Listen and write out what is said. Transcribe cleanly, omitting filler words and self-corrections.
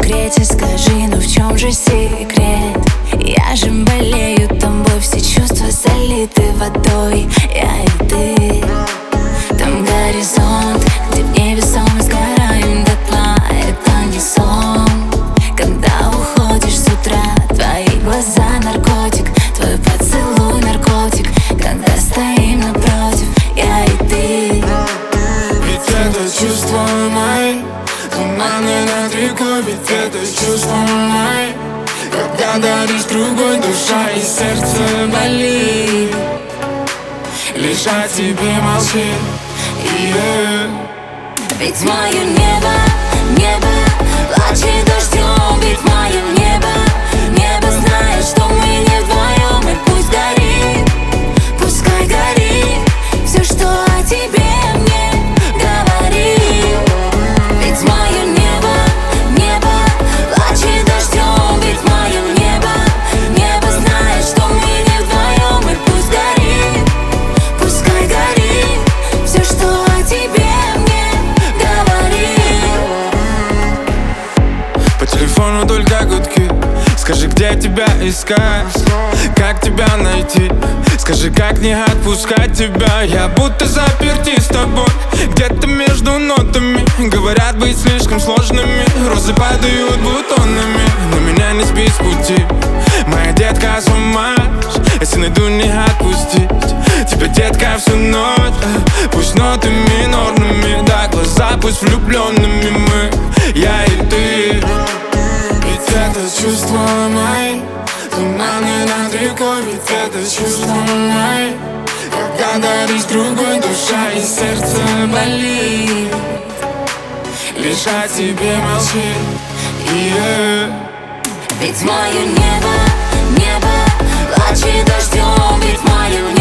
секрете, скажи, ну в чем же секрет? Я же болею тобой, все чувства залиты водой. Я и ты. Там горизонт, где в невесомость сгораем дотла. Это не сон, когда уходишь с утра. Твои глаза наркотик, твой поцелуй наркотик, когда стоим напротив, я и ты. Ведь это чувство мои, туманы над рекой. Ведь это чувство мои, когда даришь другой, душа и сердце болит. Лишь о тебе молчит. Ведь мое небо, небо плачет дождем. Ведь мое небо, небо знает, что мы не вдвоем. И пусть горит, пускай горит все, что о тебе мне говорит. Ведь мое небо, небо плачет дождем. Ведь мое небо, небо знает, что мы не вдвоем. И пусть горит, пускай горит все, что о тебе мне говорит. По телефону только гудки. Скажи, где тебя искать, как тебя найти. Скажи, как не отпускать тебя. Я будто заперти с тобой где-то между нотами. Говорят, быть слишком сложными. Розы падают бутонами, но меня не сбить с пути. Моя детка, с ума, если найду, не отпустить тебя, детка, всю ночь. Пусть ноты минорными, да, глаза пусть влюбленными мы, я и ты. Ведь это чувство мои, туманы над рекой. Ведь это чувство мои, когда даришь другой, душа и сердце болит. Лишь о тебе молчит. Ведь мое небо, небо плачет дождем. Ведь мое небо